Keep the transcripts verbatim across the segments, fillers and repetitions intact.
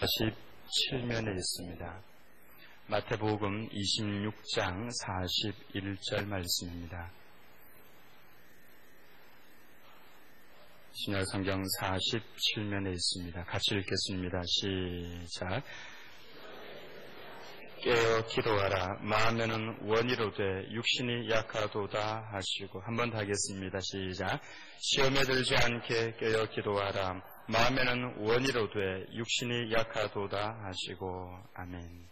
사십칠 면에 있습니다. 마태복음 이십육 장 사십일 절 말씀입니다. 신약성경 사십칠 면에 있습니다. 같이 읽겠습니다. 시작. 깨어 기도하라. 마음에는 원이로되 육신이 약하도다 하시고. 한 번 더 하겠습니다. 시작. 시험에 들지 않게 깨어 기도하라. 마음에는 원이로되 육신이 약하도다 하시고. 아멘.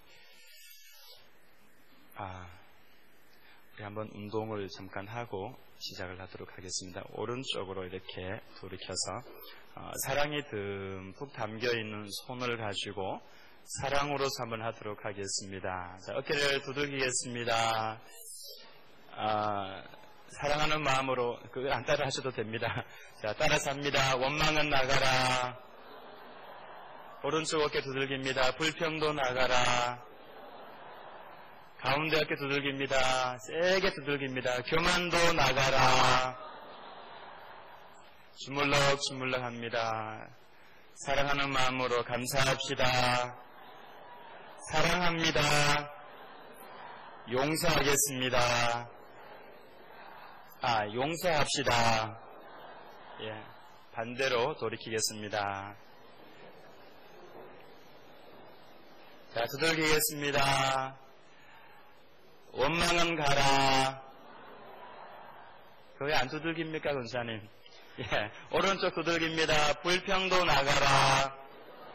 아, 우리 한번 운동을 잠깐 하고 시작을 하도록 하겠습니다. 오른쪽으로 이렇게 돌이켜서 어, 사랑이 듬뿍 담겨있는 손을 가지고 사랑으로서 한번 하도록 하겠습니다. 자, 어깨를 두들기겠습니다. 아, 사랑하는 마음으로, 그거 안 따라 하셔도 됩니다. 자, 따라서 합니다. 원망은 나가라. 오른쪽 어깨 두들깁니다. 불평도 나가라. 가운데 어깨 두들깁니다. 세게 두들깁니다. 교만도 나가라. 주물럭 주물럭 합니다. 사랑하는 마음으로 감사합시다. 사랑합니다. 용서하겠습니다. 아, 용서합시다. 예, 반대로 돌이키겠습니다. 자, 두들기겠습니다. 원망은 가라. 그게 안 두들깁니까, 권사님? 예, 오른쪽 두들깁니다. 불평도 나가라.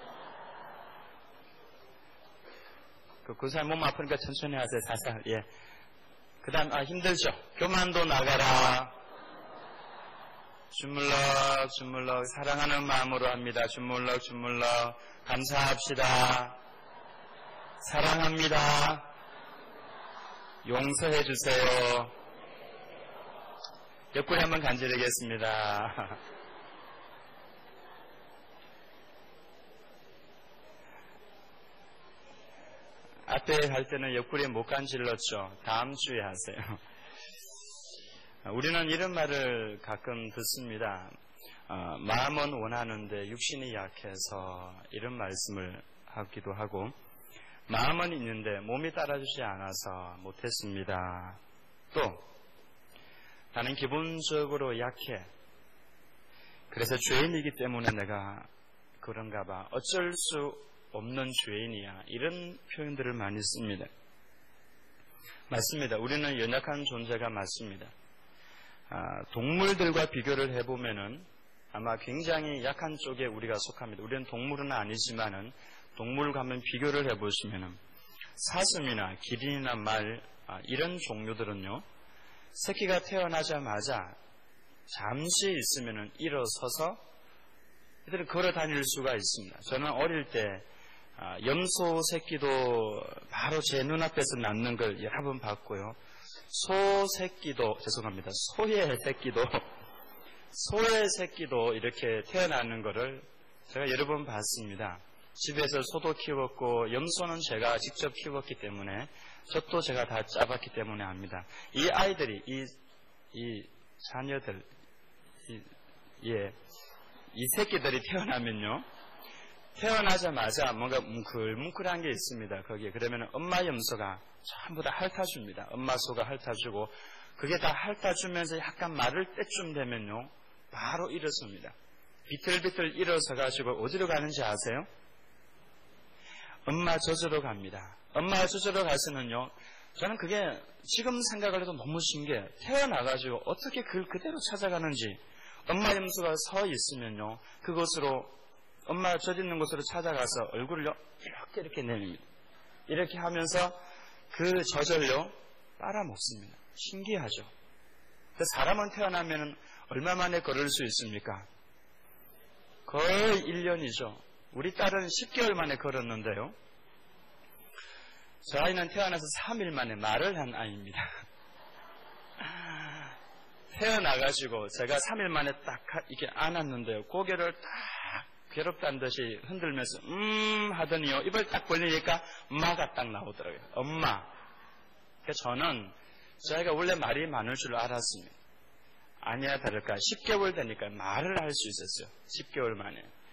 그, 그 사람 몸 아프니까 천천히 하세요, 살살. 예. 그 다음, 아, 힘들죠? 교만도 나가라. 주물럭, 주물럭, 사랑하는 마음으로 합니다. 주물럭, 주물럭, 감사합시다. 사랑합니다. 용서해 주세요. 옆구리 한번 간지르겠습니다. 앞에 갈 때는 옆구리에 못 간질렀죠. 다음 주에 하세요. 우리는 이런 말을 가끔 듣습니다. 어, 마음은 원하는데 육신이 약해서 이런 말씀을 하기도 하고, 마음은 있는데 몸이 따라주지 않아서 못했습니다. 또 나는 기본적으로 약해. 그래서 죄인이기 때문에 내가 그런가 봐. 어쩔 수 없는 죄인이야. 이런 표현들을 많이 씁니다. 맞습니다. 우리는 연약한 존재가 맞습니다. 아, 동물들과 비교를 해보면은 아마 굉장히 약한 쪽에 우리가 속합니다. 우리는 동물은 아니지만은 동물과 한번 비교를 해보시면은 사슴이나 기린이나 말, 아, 이런 종류들은요, 새끼가 태어나자마자 잠시 있으면은 일어서서 이들은 걸어 다닐 수가 있습니다. 저는 어릴 때 아, 염소 새끼도 바로 제 눈앞에서 낳는 걸 여러 번 봤고요. 소 새끼도, 죄송합니다. 소의 새끼도, 소의 새끼도 이렇게 태어나는 거를 제가 여러 번 봤습니다. 집에서 소도 키웠고 염소는 제가 직접 키웠기 때문에 젖도 제가 다 짜봤기 때문에 압니다. 이 아이들이, 이, 이 자녀들, 이, 예, 이 새끼들이 태어나면요, 태어나자마자 뭔가 뭉클뭉클한 게 있습니다. 거기에. 그러면 엄마 염소가 전부 다 핥아줍니다. 엄마 소가 핥아주고, 그게 다 핥아주면서 약간 마를 때쯤 되면요, 바로 일어섭니다. 비틀비틀 일어서가지고 어디로 가는지 아세요? 엄마 젖으로 갑니다. 엄마 젖으로 가서는요, 저는 그게 지금 생각을 해도 너무 신기해요. 태어나가지고 어떻게 그걸 그대로 찾아가는지. 엄마 염소가 서 있으면요, 그곳으로, 엄마 젖 있는 곳으로 찾아가서 얼굴을요, 이렇게 이렇게 내립니다. 이렇게 하면서 그 젖을요, 빨아먹습니다. 신기하죠? 사람은 태어나면 얼마 만에 걸을 수 있습니까? 거의 일 년이죠. 우리 딸은 십 개월 만에 걸었는데요. 저 아이는 태어나서 삼 일 만에 말을 한 아이입니다. 태어나가지고 제가 삼 일 만에 딱 이렇게 안았는데요. 고개를 딱 괴롭다는 듯이 흔들면서 음 하더니요. 입을 딱 벌리니까 엄마가 딱 나오더라고요. 엄마. 그래서 저는 저희가 원래 말이 많을 줄 알았습니다. 아니야 다를까 십 개월 되니까 말을 할 수 있었어요. 십 개월 만에.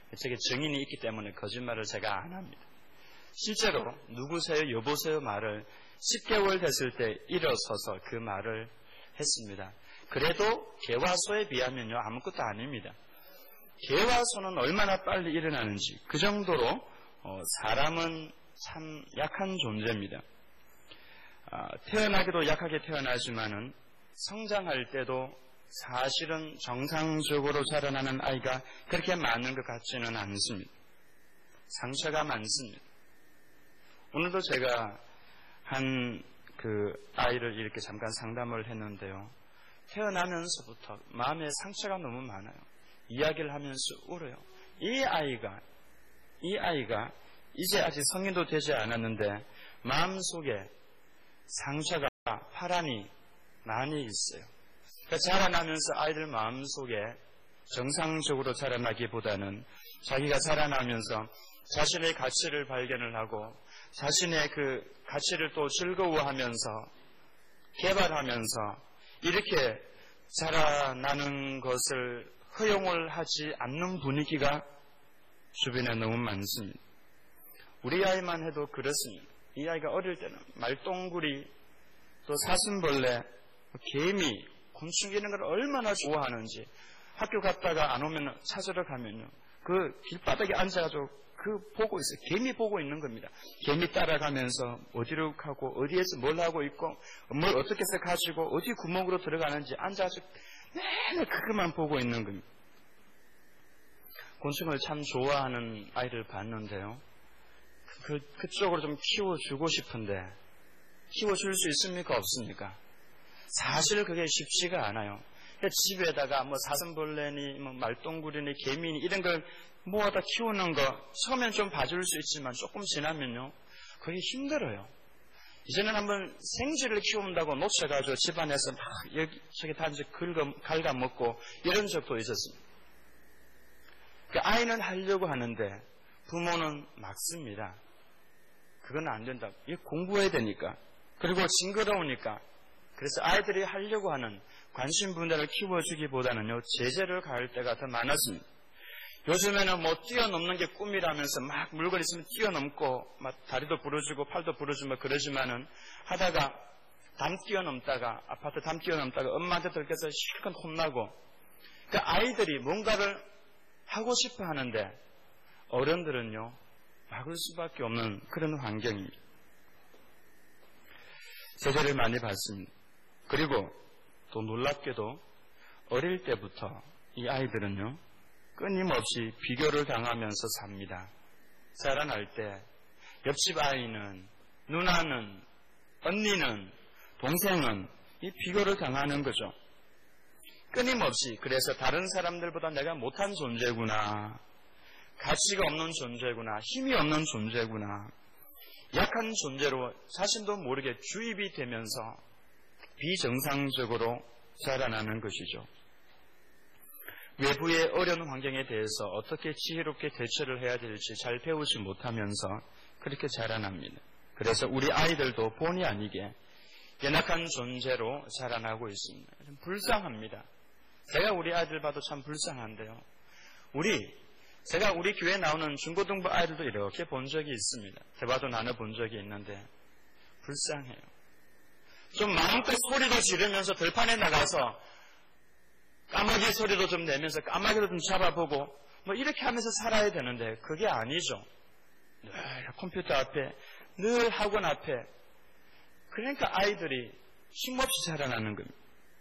제게 증인이 있기 때문에 거짓말을 제가 안 합니다. 실제로 누구세요, 여보세요 말을 십 개월 됐을 때 일어서서 그 말을 했습니다. 그래도 개와 소에 비하면요 아무것도 아닙니다. 개와 소는 얼마나 빨리 일어나는지 그 정도로 어, 사람은 참 약한 존재입니다. 아, 태어나기도 약하게 태어나지만은 성장할 때도 사실은 정상적으로 자라나는 아이가 그렇게 많은 것 같지는 않습니다. 상처가 많습니다. 오늘도 제가 한 그 아이를 이렇게 잠깐 상담을 했는데요. 태어나면서부터 마음에 상처가 너무 많아요. 이야기를 하면서 울어요. 이 아이가, 이 아이가 이제 아직 성인도 되지 않았는데 마음속에 상처가 파란이 많이 있어요. 그러니까 자라나면서 아이들 마음속에 정상적으로 자라나기보다는 자기가 자라나면서 자신의 가치를 발견을 하고 자신의 그 가치를 또 즐거워하면서 개발하면서 이렇게 자라나는 것을 허용을 하지 않는 분위기가 주변에 너무 많습니다. 우리 아이만 해도 그렇습니다. 이 아이가 어릴 때는 말똥구리, 또 사슴벌레, 개미, 곤충 이런 걸 얼마나 좋아하는지 학교 갔다가 안 오면 찾으러 가면요. 그 길바닥에 앉아가지고 그 보고 있어요. 개미 보고 있는 겁니다. 개미 따라가면서 어디로 가고 어디에서 뭘 하고 있고 뭘 어떻게 해서 가지고 어디 구멍으로 들어가는지 앉아서 매일 그것만 보고 있는 겁니다. 곤충을 참 좋아하는 아이를 봤는데요. 그, 그쪽으로 좀 키워주고 싶은데 키워줄 수 있습니까? 없습니까? 사실 그게 쉽지가 않아요. 집에다가 뭐 사슴벌레니 뭐 말똥구리니 개미니 이런 걸 모아다 키우는 거 처음엔 좀 봐줄 수 있지만 조금 지나면요 그게 힘들어요. 이제는 한번 생쥐를 키운다고 놓쳐가지고 집안에서 막 여기 저기 다 이제 긁어 갉아먹고 이런 적도 있었습니다. 그 아이는 하려고 하는데 부모는 막습니다. 그건 안 된다. 이거 공부해야 되니까. 그리고 징그러우니까. 그래서 아이들이 하려고 하는 관심 분야를 키워주기보다는요 제재를 가할 때가 더 많았습니다. 요즘에는 뭐 뛰어넘는 게 꿈이라면서 막 물건 있으면 뛰어넘고 막 다리도 부러지고 팔도 부러지고 그러지만은 하다가 담 뛰어넘다가 아파트 담 뛰어넘다가 엄마한테 들켜서 실컷 혼나고 그 아이들이 뭔가를 하고 싶어 하는데 어른들은요 막을 수밖에 없는 그런 환경입니다. 제재를 많이 받습니다. 그리고 또 놀랍게도 어릴 때부터 이 아이들은요 끊임없이 비교를 당하면서 삽니다. 자라날 때 옆집 아이는, 누나는, 언니는, 동생은 이 비교를 당하는 거죠. 끊임없이. 그래서 다른 사람들보다 내가 못한 존재구나, 가치가 없는 존재구나, 힘이 없는 존재구나, 약한 존재로 자신도 모르게 주입이 되면서 비정상적으로 자라나는 것이죠. 외부의 어려운 환경에 대해서 어떻게 지혜롭게 대처를 해야 될지 잘 배우지 못하면서 그렇게 자라납니다. 그래서 우리 아이들도 본의 아니게 연약한 존재로 자라나고 있습니다. 좀 불쌍합니다. 제가 우리 아이들 봐도 참 불쌍한데요. 우리, 제가 우리 교회에 나오는 중고등부 아이들도 이렇게 본 적이 있습니다. 대화도 나눠본 적이 있는데 불쌍해요. 좀 마음껏 소리도 지르면서 들판에 나가서 까마귀 소리도 좀 내면서 까마귀도 좀 잡아보고 뭐 이렇게 하면서 살아야 되는데 그게 아니죠. 늘 컴퓨터 앞에, 늘 학원 앞에. 그러니까 아이들이 쉼없이 자라나는 겁니다.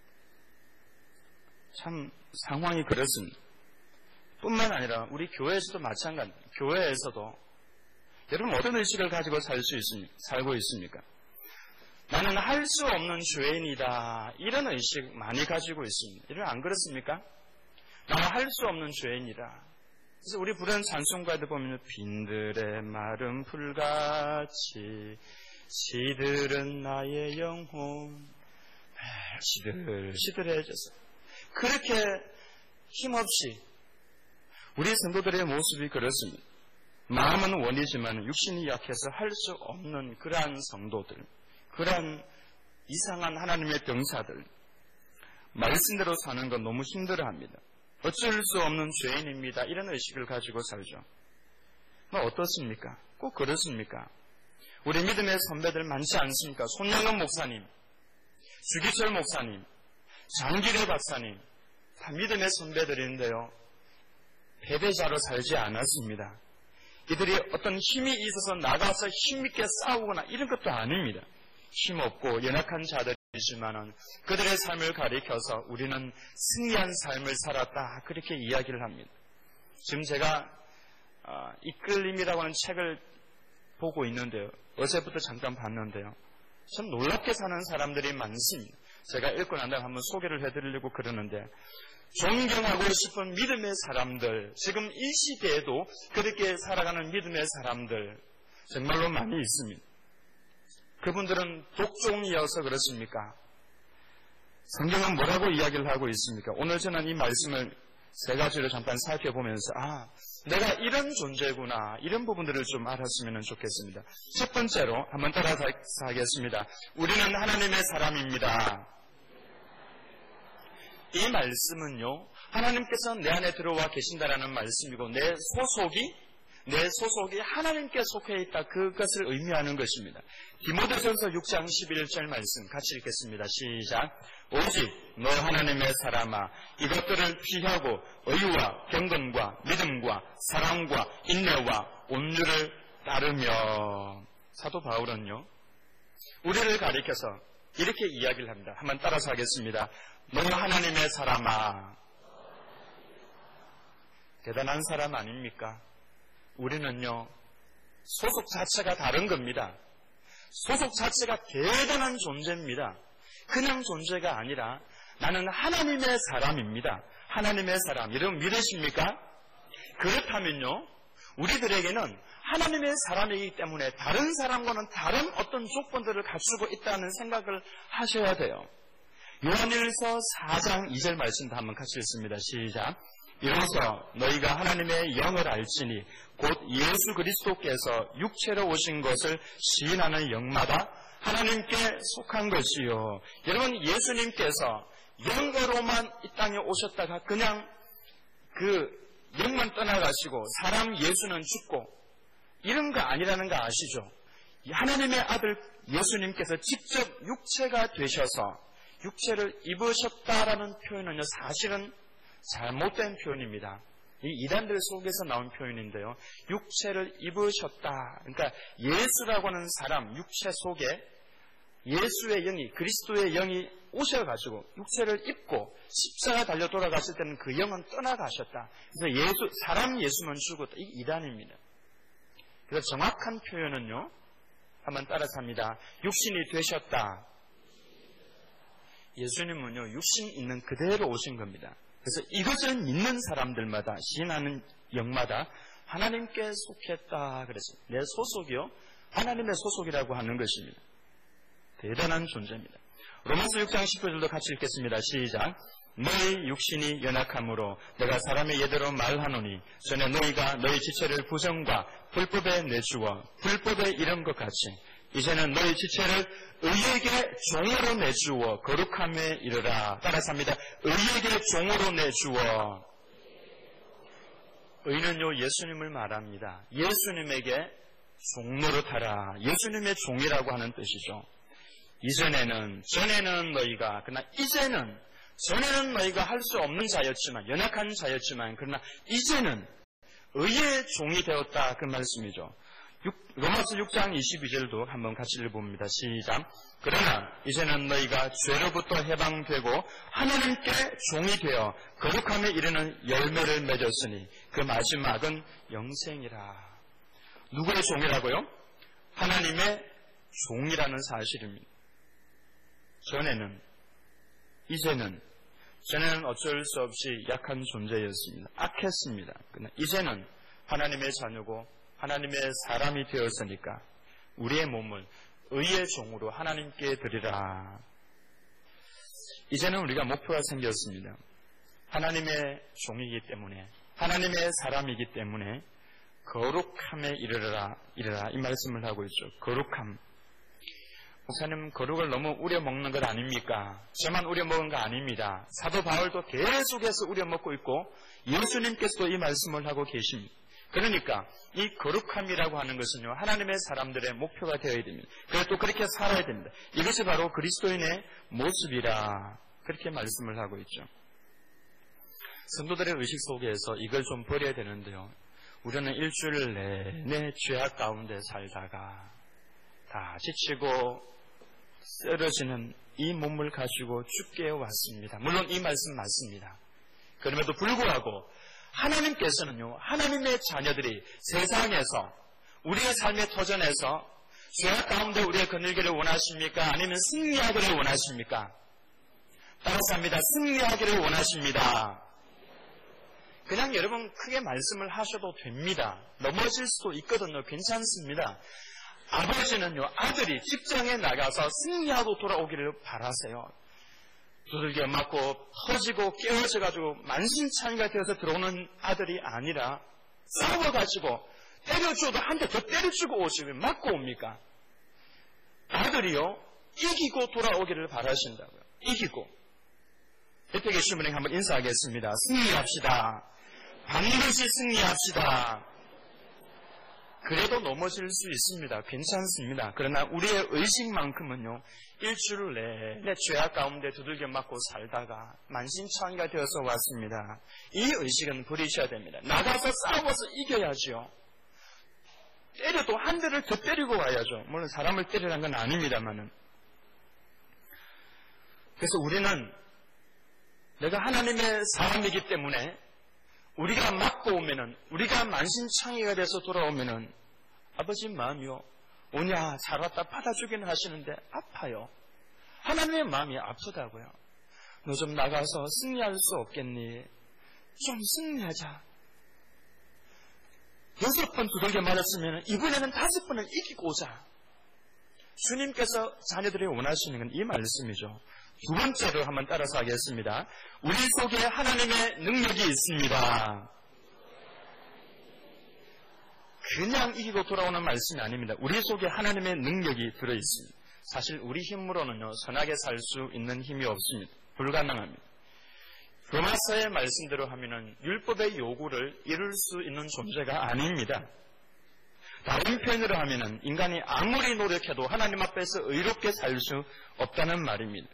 참 상황이 그렇습니다. 뿐만 아니라 우리 교회에서도 마찬가지입니다. 교회에서도 여러분 어떤 의식을 가지고 살 수 있습니까? 살고 있습니까? 나는 할 수 없는 죄인이다. 이런 의식 많이 가지고 있습니다. 이런 안 그렇습니까? 나는 할 수 없는 죄인이다. 그래서 우리 부르는 찬송가에도 보면 빈들의 마른 풀같이 시들은 나의 영혼 시들 시들해져서 그렇게 힘없이 우리 성도들의 모습이 그렇습니다. 마음은 원이지만 육신이 약해서 할 수 없는 그러한 성도들, 그러한 이상한 하나님의 병사들, 말씀대로 사는 건 너무 힘들어합니다. 어쩔 수 없는 죄인입니다. 이런 의식을 가지고 살죠. 뭐 어떻습니까? 꼭 그렇습니까? 우리 믿음의 선배들 많지 않습니까? 손영은 목사님, 주기철 목사님, 장기래 박사님, 다 믿음의 선배들인데요. 패배자로 살지 않았습니다. 이들이 어떤 힘이 있어서 나가서 힘있게 싸우거나 이런 것도 아닙니다. 힘없고 연약한 자들이지만은 그들의 삶을 가리켜서 우리는 승리한 삶을 살았다, 그렇게 이야기를 합니다. 지금 제가 어, 이끌림이라고 하는 책을 보고 있는데요. 어제부터 잠깐 봤는데요. 참 놀랍게 사는 사람들이 많습니다. 제가 읽고 난 다음에 한번 소개를 해드리려고 그러는데, 존경하고 싶은 믿음의 사람들, 지금 이 시대에도 그렇게 살아가는 믿음의 사람들 정말로 많이 있습니다. 그분들은 독종이어서 그렇습니까? 성경은 뭐라고 이야기를 하고 있습니까? 오늘 저는 이 말씀을 세 가지로 잠깐 살펴보면서 아, 내가 이런 존재구나, 이런 부분들을 좀 알았으면 좋겠습니다. 첫 번째로 한번 따라서 하겠습니다. 우리는 하나님의 사람입니다. 이 말씀은요, 하나님께서 내 안에 들어와 계신다라는 말씀이고, 내 소속이 내 소속이 하나님께 속해 있다, 그것을 의미하는 것입니다. 디모데전서 육 장 십일 절 말씀 같이 읽겠습니다. 시작. 오직 너 하나님의 사람아, 이것들을 피하고 의와 경건과 믿음과 사랑과 인내와 온유를 따르며. 사도 바울은요, 우리를 가리켜서 이렇게 이야기를 합니다. 한번 따라서 하겠습니다. 너 하나님의 사람아. 대단한 사람 아닙니까? 우리는요, 소속 자체가 다른 겁니다. 소속 자체가 대단한 존재입니다. 그냥 존재가 아니라 나는 하나님의 사람입니다. 하나님의 사람. 여러분 믿으십니까? 그렇다면요, 우리들에게는 하나님의 사람이기 때문에 다른 사람과는 다른 어떤 조건들을 갖추고 있다는 생각을 하셔야 돼요. 요한일서 사 장 이 절 말씀도 한번 같이 읽습니다. 시작. 이로써 너희가 하나님의 영을 알지니 곧 예수 그리스도께서 육체로 오신 것을 시인하는 영마다 하나님께 속한 것이요. 여러분, 예수님께서 영으로만 이 땅에 오셨다가 그냥 그 영만 떠나가시고 사람 예수는 죽고 이런 거 아니라는 거 아시죠? 하나님의 아들 예수님께서 직접 육체가 되셔서 육체를 입으셨다라는 표현은요, 사실은 잘못된 표현입니다. 이 이단들 속에서 나온 표현인데요. 육체를 입으셨다. 그러니까 예수라고 하는 사람, 육체 속에 예수의 영이, 그리스도의 영이 오셔가지고 육체를 입고 십자가 달려 돌아가실 때는 그 영은 떠나가셨다. 그래서 예수, 사람 예수만 죽었다. 이 이단입니다. 그래서 정확한 표현은요, 한번 따라서 합니다. 육신이 되셨다. 예수님은요, 육신 있는 그대로 오신 겁니다. 그래서 이것을 믿는 사람들마다, 시인하는 영마다 하나님께 속했다 그랬어요. 내 소속이요, 하나님의 소속이라고 하는 것입니다. 대단한 존재입니다. 로마서 육 장 십구 절도 같이 읽겠습니다. 시작. 너희 육신이 연약함으로 내가 사람의 예대로 말하노니 전에 너희가 너희 지체를 부정과 불법에 내주어 불법에 이른 것 같이 이제는 너희 지체를 의에게 종으로 내주어 거룩함에 이르라. 따라서 합니다. 의에게 종으로 내주어. 의는요, 예수님을 말합니다. 예수님에게 종노릇하라. 예수님의 종이라고 하는 뜻이죠. 이전에는, 전에는 너희가, 그러나 이제는, 전에는 너희가 할 수 없는 자였지만, 연약한 자였지만, 그러나 이제는 의의 종이 되었다. 그 말씀이죠. 로마서 육 장 이십이 절도 한번 같이 읽어봅니다. 시작. 그러나 이제는 너희가 죄로부터 해방되고 하나님께 종이 되어 거룩함에 이르는 열매를 맺었으니 그 마지막은 영생이라. 누구의 종이라고요? 하나님의 종이라는 사실입니다. 전에는, 이제는, 전에는 어쩔 수 없이 약한 존재였습니다. 악했습니다. 그러나 이제는 하나님의 자녀고 하나님의 사람이 되었으니까 우리의 몸을 의의 종으로 하나님께 드리라. 이제는 우리가 목표가 생겼습니다. 하나님의 종이기 때문에, 하나님의 사람이기 때문에 거룩함에 이르라, 이르라 이 말씀을 하고 있죠. 거룩함. 목사님 거룩을 너무 우려먹는 것 아닙니까? 저만 우려먹은 거 아닙니다. 사도 바울도 계속해서 우려먹고 있고 예수님께서도 이 말씀을 하고 계십니다. 그러니까 이 거룩함이라고 하는 것은요, 하나님의 사람들의 목표가 되어야 됩니다. 그래서 또 그렇게 살아야 됩니다. 이것이 바로 그리스도인의 모습이라 그렇게 말씀을 하고 있죠. 성도들의 의식 속에서 이걸 좀 버려야 되는데요. 우리는 일주일 내내 죄악 가운데 살다가 다 지치고 쓰러지는 이 몸을 가지고 죽게 왔습니다. 물론 이 말씀 맞습니다. 그럼에도 불구하고 하나님께서는요, 하나님의 자녀들이 세상에서 우리의 삶의 터전에서 죄악 가운데 우리의 거닐기를 원하십니까? 아니면 승리하기를 원하십니까? 따라서 합니다. 승리하기를 원하십니다. 그냥 여러분 크게 말씀을 하셔도 됩니다. 넘어질 수도 있거든요. 괜찮습니다. 아버지는요, 아들이 직장에 나가서 승리하고 돌아오기를 바라세요. 두들겨 맞고 터지고 깨어져가지고 만신창이가 되어서 들어오는 아들이 아니라 싸워가지고 때려줘도 한 대 더 때려주고 오지 왜 맞고 옵니까? 아들이요, 이기고 돌아오기를 바라신다고요. 이기고. 옆에 계신 분에게 한번 인사하겠습니다. 승리합시다. 반드시 승리합시다. 그래도 넘어질 수 있습니다. 괜찮습니다. 그러나 우리의 의식만큼은요, 일주일 내내 죄악 가운데 두들겨 맞고 살다가 만신창이가 되어서 왔습니다. 이 의식은 버리셔야 됩니다. 나가서 싸워서 이겨야죠. 때려도 한 대를 더 때리고 와야죠. 물론 사람을 때리라는 건 아닙니다만은. 그래서 우리는 내가 하나님의 사람이기 때문에 우리가 맞고 오면은, 우리가 만신창이가 돼서 돌아오면은, 아버지 마음이요, 오냐, 살았다 받아주기는 하시는데 아파요. 하나님의 마음이 아프다고요. 너 좀 나가서 승리할 수 없겠니? 좀 승리하자. 여섯 번 두들겨 맞았으면 이번에는 다섯 번을 이기고 오자. 주님께서 자녀들이 원하시는 건 이 말씀이죠. 두 번째로 한번 따라서 하겠습니다. 우리 속에 하나님의 능력이 있습니다. 그냥 이기고 돌아오는 말씀이 아닙니다. 우리 속에 하나님의 능력이 들어있습니다. 사실 우리 힘으로는요, 선하게 살 수 있는 힘이 없습니다. 불가능합니다. 로마서의 말씀대로 하면은 율법의 요구를 이룰 수 있는 존재가 아닙니다. 다른 표현으로 하면은 인간이 아무리 노력해도 하나님 앞에서 의롭게 살 수 없다는 말입니다.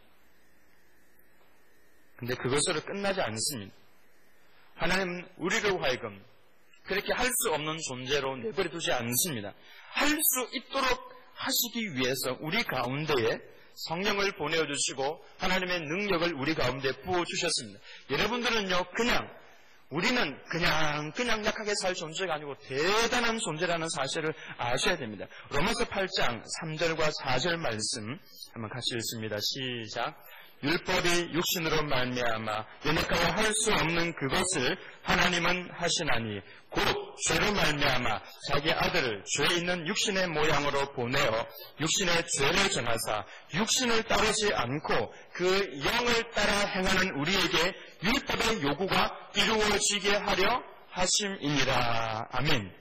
근데 그것으로 끝나지 않습니다. 하나님은 우리를 하여금 그렇게 할 수 없는 존재로 내버려 두지 않습니다. 할 수 있도록 하시기 위해서 우리 가운데에 성령을 보내주시고 하나님의 능력을 우리 가운데 부어주셨습니다. 여러분들은요, 그냥 우리는 그냥 그냥 약하게 살 존재가 아니고 대단한 존재라는 사실을 아셔야 됩니다. 로마서 팔 장 삼 절과 사 절 말씀 한번 같이 읽습니다. 시작. 율법이 육신으로 말미암아 연약하여 할 수 없는 그것을 하나님은 하시나니 곧 죄로 말미암아 자기 아들을 죄 있는 육신의 모양으로 보내어 육신의 죄를 정하사 육신을 따르지 않고 그 영을 따라 행하는 우리에게 율법의 요구가 이루어지게 하려 하심이니라. 아멘.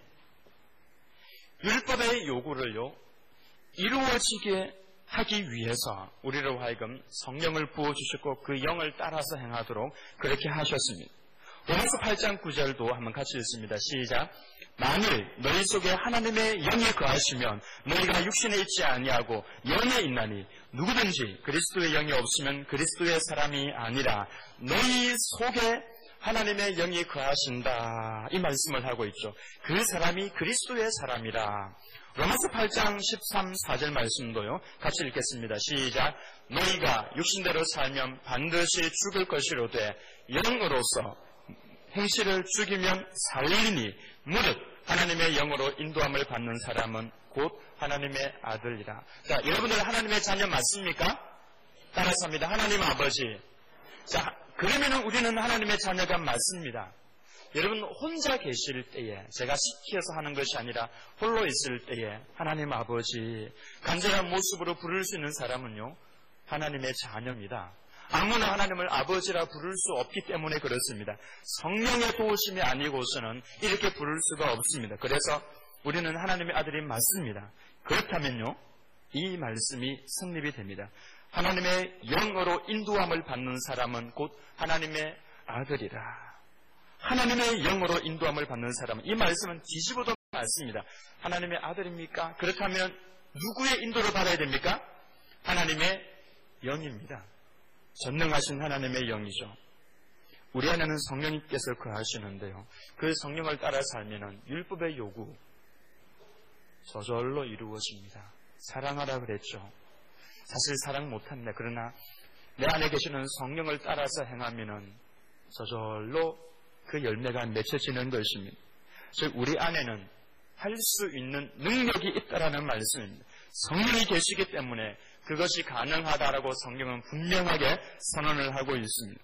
율법의 요구를요, 이루어지게 하기 위해서 우리로 하여금 성령을 부어주셨고 그 영을 따라서 행하도록 그렇게 하셨습니다. 로마서 팔 장 구 절도 한번 같이 읽습니다. 시작. 만일 너희 속에 하나님의 영이 거하시면 너희가 육신에 있지 아니하고 영에 있나니 누구든지 그리스도의 영이 없으면 그리스도의 사람이 아니라 너희 속에 하나님의 영이 거하신다. 이 말씀을 하고 있죠. 그 사람이 그리스도의 사람이라. 로마서 팔 장 십삼, 사 절 말씀도요. 같이 읽겠습니다. 시작. 너희가 육신대로 살면 반드시 죽을 것이로되 영으로서 행실을 죽이면 살리니 무릇 하나님의 영으로 인도함을 받는 사람은 곧 하나님의 아들이라. 자, 여러분들 하나님의 자녀 맞습니까? 따라서 합니다. 하나님 아버지. 자, 그러면 우리는 하나님의 자녀가 맞습니다. 여러분 혼자 계실 때에, 제가 시키어서 하는 것이 아니라 홀로 있을 때에 하나님 아버지 간절한 모습으로 부를 수 있는 사람은요, 하나님의 자녀입니다. 아무나 하나님을 아버지라 부를 수 없기 때문에 그렇습니다. 성령의 도우심이 아니고서는 이렇게 부를 수가 없습니다. 그래서 우리는 하나님의 아들이 맞습니다. 그렇다면요, 이 말씀이 성립이 됩니다. 하나님의 영으로 인도함을 받는 사람은 곧 하나님의 아들이라. 하나님의 영으로 인도함을 받는 사람은, 이 말씀은 뒤집어도 맞습니다. 하나님의 아들입니까? 그렇다면 누구의 인도를 받아야 됩니까? 하나님의 영입니다. 전능하신 하나님의 영이죠. 우리 안에는 성령님께서 거하시는데요. 그 성령을 따라 살면 율법의 요구 저절로 이루어집니다. 사랑하라 그랬죠. 사실 사랑 못합니다. 그러나 내 안에 계시는 성령을 따라서 행하면 저절로 그 열매가 맺혀지는 것입니다. 즉 우리 안에는 할 수 있는 능력이 있다라는 말씀입니다. 성령이 계시기 때문에 그것이 가능하다라고 성경은 분명하게 선언을 하고 있습니다.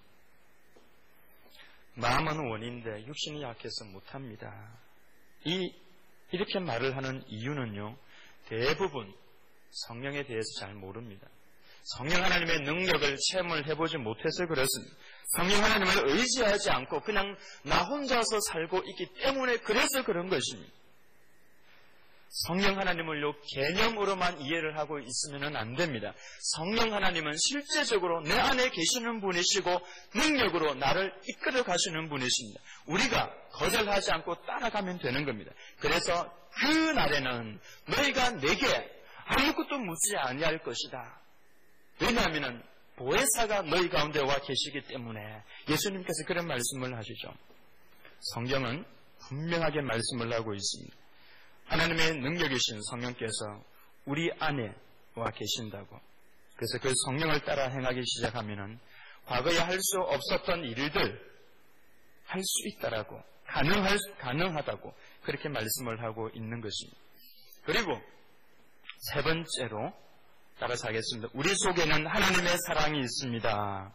마음은 원인데 육신이 약해서 못합니다. 이, 이렇게 말을 하는 이유는요, 대부분 성령에 대해서 잘 모릅니다. 성령 하나님의 능력을 체험을 해보지 못해서 그렇습니다. 성령 하나님을 의지하지 않고 그냥 나 혼자서 살고 있기 때문에 그래서 그런 것입니다. 성령 하나님을요, 개념으로만 이해를 하고 있으면 안 됩니다. 성령 하나님은 실제적으로 내 안에 계시는 분이시고 능력으로 나를 이끌어 가시는 분이십니다. 우리가 거절하지 않고 따라가면 되는 겁니다. 그래서 그 날에는 너희가 내게 아무것도 묻지 아니할 것이다. 왜냐하면 보혜사가 너희 가운데 와 계시기 때문에 예수님께서 그런 말씀을 하시죠. 성경은 분명하게 말씀을 하고 있습니다. 하나님의 능력이신 성령께서 우리 안에 와 계신다고. 그래서 그 성령을 따라 행하기 시작하면은 과거에 할 수 없었던 일들 할 수 있다라고, 가능할, 가능하다고 그렇게 말씀을 하고 있는 것입니다. 그리고 세 번째로 따라서 하겠습니다. 우리 속에는 하나님의 사랑이 있습니다.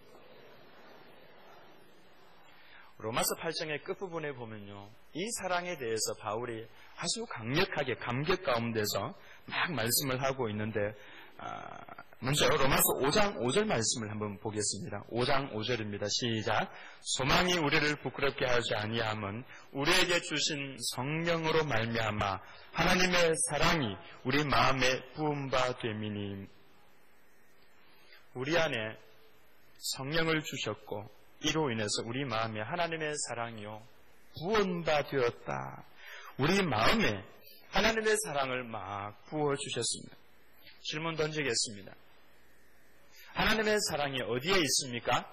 로마서 팔 장의 끝부분에 보면요, 이 사랑에 대해서 바울이 아주 강력하게 감격 가운데서 막 말씀을 하고 있는데, 아, 먼저 로마서 오 장 오 절 말씀을 한번 보겠습니다. 오 장 오 절입니다. 시작. 소망이 우리를 부끄럽게 하지 아니함은 우리에게 주신 성령으로 말미암아 하나님의 사랑이 우리 마음에 부은 바 됨이니. 우리 안에 성령을 주셨고 이로 인해서 우리 마음에 하나님의 사랑이요 부은 바 되었다. 우리 마음에 하나님의 사랑을 막 부어주셨습니다. 질문 던지겠습니다. 하나님의 사랑이 어디에 있습니까?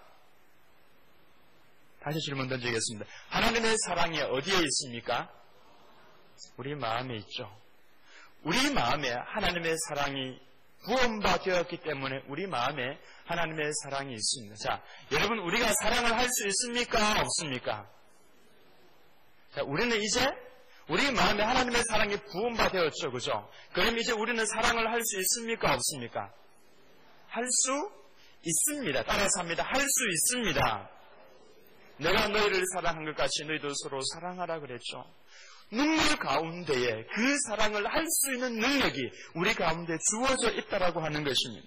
다시 질문 던지겠습니다. 하나님의 사랑이 어디에 있습니까? 우리 마음에 있죠. 우리 마음에 하나님의 사랑이 부은바 되었기 때문에 우리 마음에 하나님의 사랑이 있습니다. 자, 여러분, 우리가 사랑을 할 수 있습니까? 없습니까? 자, 우리는 이제 우리 마음에 하나님의 사랑이 부은바 되었죠. 그죠? 그럼 이제 우리는 사랑을 할 수 있습니까? 없습니까? 할 수 있습니다. 따라서 합니다. 할 수 있습니다. 내가 너희를 사랑한 것 같이 너희도 서로 사랑하라 그랬죠. 눈물 가운데에 그 사랑을 할 수 있는 능력이 우리 가운데 주어져 있다라고 하는 것입니다.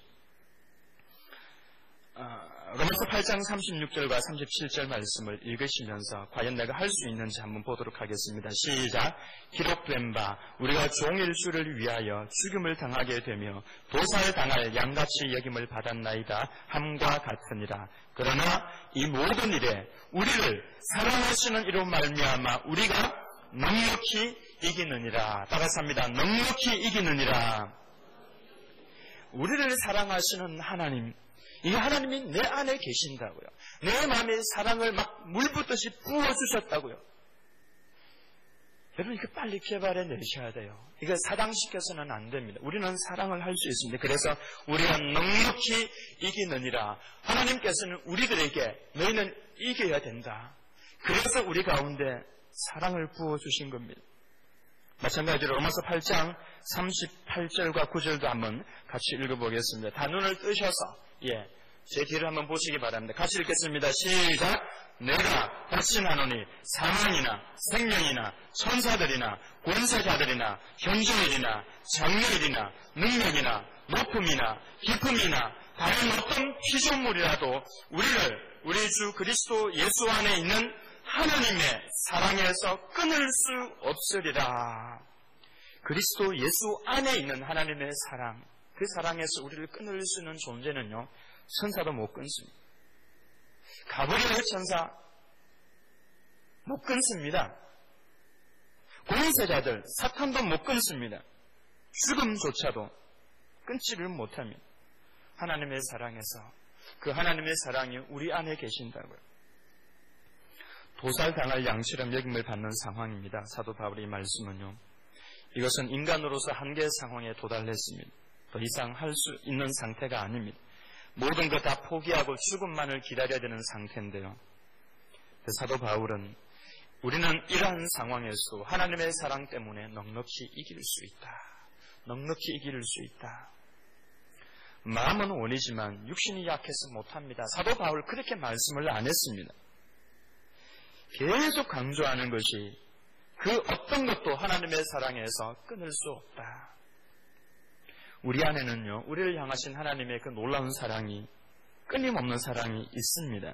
아, 로마서 팔 장 삼십육 절과 삼십칠 절 말씀을 읽으시면서 과연 내가 할 수 있는지 한번 보도록 하겠습니다. 시작. 기록된 바 우리가 종일 주를 위하여 죽임을 당하게 되며 도살을 당할 양같이 여김을 받았나이다 함과 같으니라. 그러나 이 모든 일에 우리를 사랑하시는 이로 말미암아 우리가 넉넉히 이기느니라. 따라서 합니다. 넉넉히 이기느니라. 우리를 사랑하시는 하나님, 이 하나님이 내 안에 계신다고요. 내 마음에 사랑을 막 물붓듯이 부어주셨다고요. 여러분, 이거 빨리 개발해 내셔야 돼요. 이거 사당시켜서는 안 됩니다. 우리는 사랑을 할 수 있습니다. 그래서 우리가 넉넉히 이기느니라. 하나님께서는 우리들에게 너희는 이겨야 된다. 그래서 우리 가운데 사랑을 부어주신 겁니다. 마찬가지로 로마서 팔 장 삼십팔 절과 구 절도 한번 같이 읽어보겠습니다. 다 눈을 뜨셔서 예, 제 뒤를 한번 보시기 바랍니다. 같이 읽겠습니다. 시작. 내가 확신하노니 사망이나 생명이나 천사들이나 권세자들이나 현존일이나 장래일이나 능력이나 높음이나 깊음이나 다른 어떤 피조물이라도 우리를 우리 주 그리스도 예수 안에 있는 하나님의 사랑에서 끊을 수 없으리라. 그리스도 예수 안에 있는 하나님의 사랑, 그 사랑에서 우리를 끊을 수 있는 존재는요, 천사도 못 끊습니다. 가브리엘 천사 못 끊습니다. 권세자들, 사탄도 못 끊습니다. 죽음조차도 끊지를 못합니다. 하나님의 사랑에서 그 하나님의 사랑이 우리 안에 계신다고요. 도살당할 양처럼 여김을 받는 상황입니다. 사도 바울의 이 말씀은요, 이것은 인간으로서 한계 상황에 도달했습니다. 더 이상 할 수 있는 상태가 아닙니다. 모든 것 다 포기하고 죽음만을 기다려야 되는 상태인데요. 사도 바울은 우리는 이러한 상황에서 하나님의 사랑 때문에 넉넉히 이길 수 있다. 넉넉히 이길 수 있다. 마음은 원이지만 육신이 약해서 못합니다. 사도 바울 그렇게 말씀을 안 했습니다. 계속 강조하는 것이 그 어떤 것도 하나님의 사랑에서 끊을 수 없다. 우리 안에는요, 우리를 향하신 하나님의 그 놀라운 사랑이, 끊임없는 사랑이 있습니다.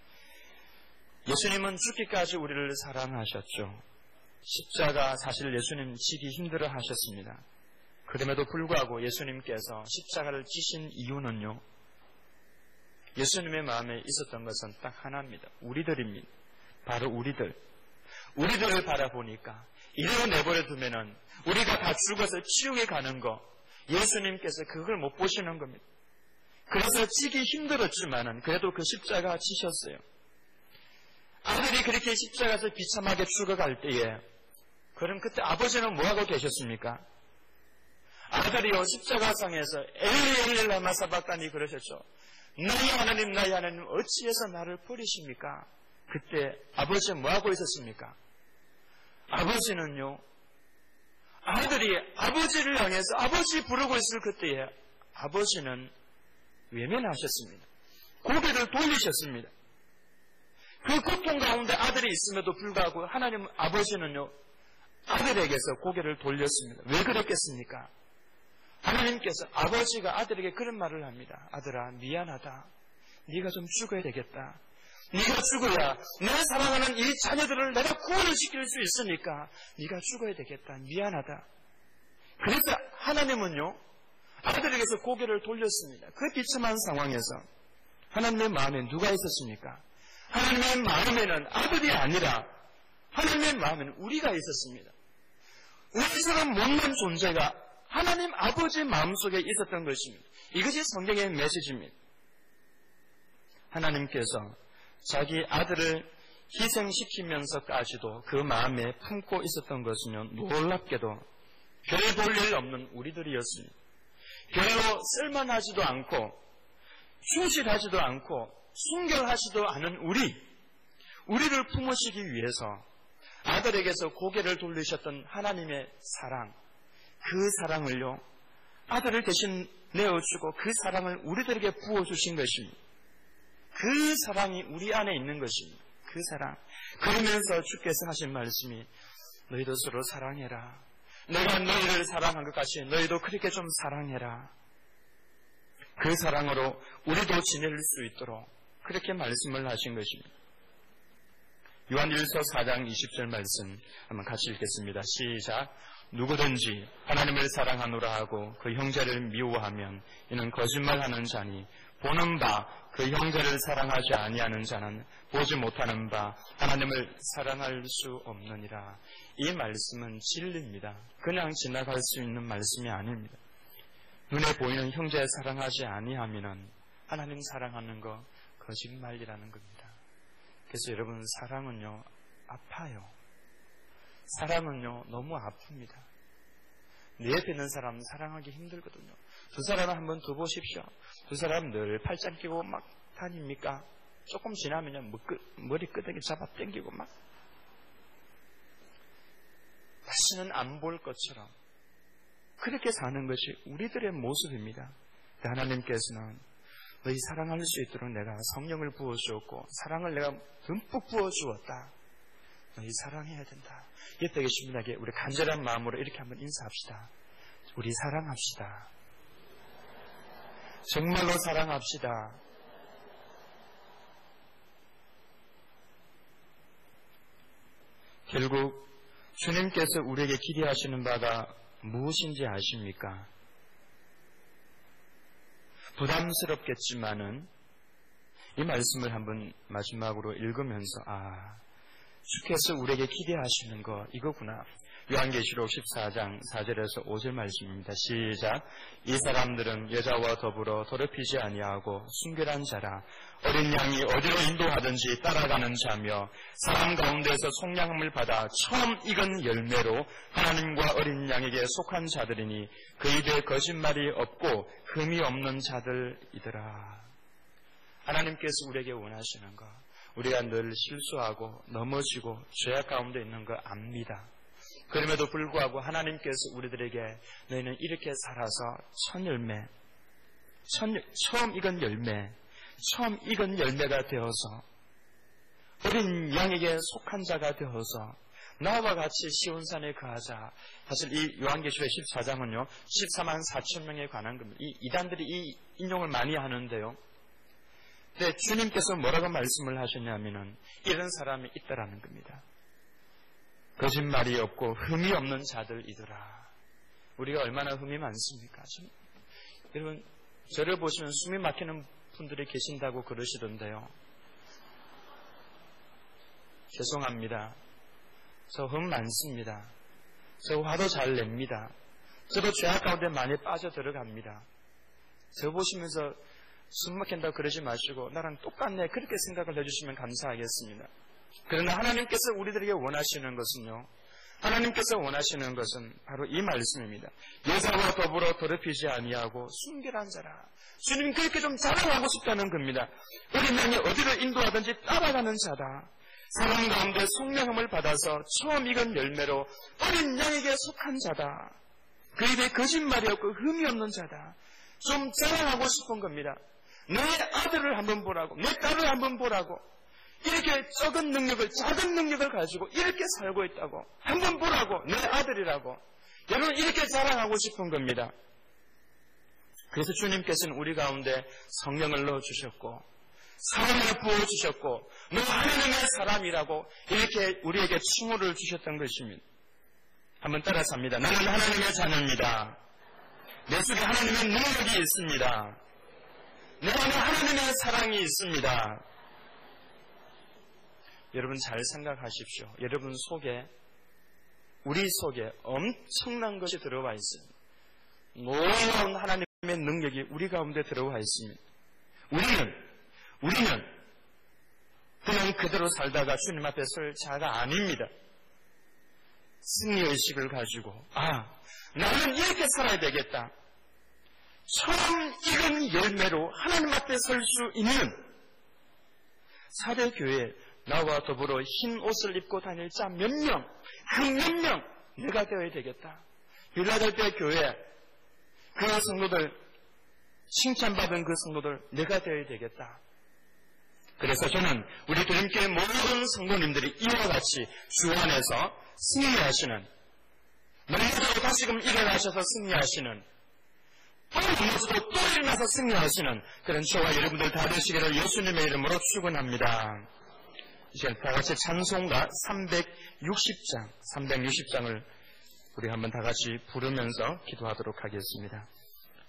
예수님은 죽기까지 우리를 사랑하셨죠. 십자가 사실 예수님 지기 힘들어 하셨습니다. 그럼에도 불구하고 예수님께서 십자가를 지신 이유는요, 예수님의 마음에 있었던 것은 딱 하나입니다. 우리들입니다. 바로 우리들. 우리들을 바라보니까 이대로 내버려 두면은 우리가 다 죽어서 지옥에 가는 거, 예수님께서 그걸 못 보시는 겁니다. 그래서 지기 힘들었지만은 그래도 그 십자가 지셨어요. 아들이 그렇게 십자가에서 비참하게 죽어갈 때에, 그럼 그때 아버지는 뭐하고 계셨습니까? 아들이요, 십자가상에서 엘리 엘리 라마 사박다니 그러셨죠. 나의 하나님 나의 하나님 어찌해서 나를 버리십니까? 그때 아버지는 뭐하고 있었습니까? 아버지는요, 아들이 아버지를 향해서 아버지 부르고 있을 그때에 아버지는 외면하셨습니다. 고개를 돌리셨습니다. 그 고통 가운데 아들이 있음에도 불구하고 하나님 아버지는요, 아들에게서 고개를 돌렸습니다. 왜 그랬겠습니까? 하나님께서 아버지가 아들에게 그런 말을 합니다. 아들아, 미안하다. 네가 좀 죽어야 되겠다. 네가 죽어야 내 사랑하는 이 자녀들을 내가 구원을 시킬 수 있으니까 네가 죽어야 되겠다. 미안하다. 그래서 하나님은요, 아들에게서 고개를 돌렸습니다. 그 비참한 상황에서 하나님의 마음에 누가 있었습니까? 하나님의 마음에는 아들이 아니라 하나님의 마음에는 우리가 있었습니다. 우리처럼 못난 존재가 하나님 아버지의 마음속에 있었던 것입니다. 이것이 성경의 메시지입니다. 하나님께서 자기 아들을 희생시키면서까지도 그 마음에 품고 있었던 것은요, 놀랍게도 별 볼 일 없는 우리들이었습니다. 별로 쓸만하지도 않고 충실하지도 않고 순결하지도 않은 우리, 우리를 품으시기 위해서 아들에게서 고개를 돌리셨던 하나님의 사랑, 그 사랑을요, 아들을 대신 내어주고 그 사랑을 우리들에게 부어주신 것입니다. 그 사랑이 우리 안에 있는 것입니다. 그 사랑. 그러면서 주께서 하신 말씀이 너희도 서로 사랑해라. 내가 너희를 사랑한 것 같이 너희도 그렇게 좀 사랑해라. 그 사랑으로 우리도 지낼 수 있도록 그렇게 말씀을 하신 것입니다. 요한일서 사 장 이십 절 말씀 한번 같이 읽겠습니다. 시작. 누구든지 하나님을 사랑하노라 하고 그 형제를 미워하면 이는 거짓말하는 자니 보는 바 그 형제를 사랑하지 아니하는 자는 보지 못하는 바 하나님을 사랑할 수 없느니라. 이 말씀은 진리입니다. 그냥 지나갈 수 있는 말씀이 아닙니다. 눈에 보이는 형제 사랑하지 아니하면은 하나님 사랑하는 거 거짓말이라는 겁니다. 그래서 여러분, 사랑은요, 아파요. 사랑은요, 너무 아픕니다. 내 옆에 있는 사람 사랑하기 힘들거든요. 두 사람을 한번 두 보십시오. 두 사람 늘 팔짱 끼고 막 다닙니까? 조금 지나면요, 머리 끄덕이 잡아 당기고 막 다시는 안 볼 것처럼 그렇게 사는 것이 우리들의 모습입니다. 하나님께서는 너희 사랑할 수 있도록 내가 성령을 부어주었고 사랑을 내가 듬뿍 부어주었다. 너희 사랑해야 된다. 옆에 계신 분에게 우리 간절한 마음으로 이렇게 한번 인사합시다. 우리 사랑합시다. 정말로 사랑합시다. 결국 주님께서 우리에게 기대하시는 바가 무엇인지 아십니까? 부담스럽겠지만은 이 말씀을 한번 마지막으로 읽으면서 아, 주께서 우리에게 기대하시는 거 이거구나. 요한계시록 십사 장 사 절에서 오 절 말씀입니다. 시작. 이 사람들은 여자와 더불어 더럽히지 아니하고 순결한 자라. 어린 양이 어디로 인도하든지 따라가는 자며 사람 가운데서 속량함을 받아 처음 익은 열매로 하나님과 어린 양에게 속한 자들이니 그 입에 거짓말이 없고 흠이 없는 자들이더라. 하나님께서 우리에게 원하시는 거, 우리가 늘 실수하고 넘어지고 죄악 가운데 있는 거 압니다. 그럼에도 불구하고 하나님께서 우리들에게 너희는 이렇게 살아서 첫 열매, 첫, 처음 익은 열매, 처음 익은 열매가 되어서 어린 양에게 속한 자가 되어서 나와 같이 시온산에 거하자. 사실 이 요한계시록 십사 장은요 십사만 사천 명에 관한 겁니다. 이 이단들이 이 인용을 많이 하는데요. 근데 주님께서 뭐라고 말씀을 하셨냐면은 이런 사람이 있다라는 겁니다. 거짓말이 없고 흠이 없는 자들이더라. 우리가 얼마나 흠이 많습니까? 좀, 여러분 저를 보시면 숨이 막히는 분들이 계신다고 그러시던데요. 죄송합니다. 저 흠 많습니다. 저 화도 잘 냅니다. 저도 죄악 가운데 많이 빠져 들어갑니다. 저 보시면서 숨 막힌다고 그러지 마시고 나랑 똑같네 그렇게 생각을 해주시면 감사하겠습니다. 그러나 하나님께서 우리들에게 원하시는 것은요, 하나님께서 원하시는 것은 바로 이 말씀입니다. 여자와 더불어 더럽히지 아니하고 순결한 자라. 주님 그렇게 좀 자랑하고 싶다는 겁니다. 어린 양이 어디를 인도하든지 따라가는 자다. 사람 가운데 속량함을 받아서 처음 익은 열매로 어린 양에게 속한 자다. 그 입에 거짓말이 없고 흠이 없는 자다. 좀 자랑하고 싶은 겁니다. 내 아들을 한번 보라고, 내 딸을 한번 보라고, 이렇게 적은 능력을, 작은 능력을 가지고 이렇게 살고 있다고, 한번 보라고, 내 아들이라고. 여러분 이렇게 자랑하고 싶은 겁니다. 그래서 주님께서는 우리 가운데 성령을 넣어주셨고 사랑을 부어주셨고 너 하나님의 사람이라고 이렇게 우리에게 칭호를 주셨던 것입니다. 한번 따라서 합니다. 나는 하나님의 자녀입니다. 내 속에 하나님의 능력이 있습니다. 내 안에 하나님의 사랑이 있습니다. 여러분 잘 생각하십시오. 여러분 속에, 우리 속에 엄청난 것이 들어와 있습니다. 놀라운 하나님의 능력이 우리 가운데 들어와 있습니다. 우리는, 우리는 그냥 그대로 살다가 주님 앞에 설 자가 아닙니다. 승리의식을 가지고, 아, 나는 이렇게 살아야 되겠다. 처음 익은 열매로 하나님 앞에 설 수 있는 사대교회 나와 더불어 흰 옷을 입고 다닐 자 몇 명, 그 몇 명 내가 되어야 되겠다. 빌라델피아 교회 그 성도들, 칭찬받은 그 성도들 내가 되어야 되겠다. 그래서 저는 우리 드림교회 모든 성도님들이 이와 같이 주 안에서 승리하시는, 넘어져도 다시금 일어나셔서 승리하시는, 또 넘어져도 또 일어나서 승리하시는 그런 저와 여러분들 다 되시기를 예수님의 이름으로 축원합니다. 이제 다 같이 찬송가 삼백육십 장, 삼백육십 장을 우리 한번 다 같이 부르면서 기도하도록 하겠습니다.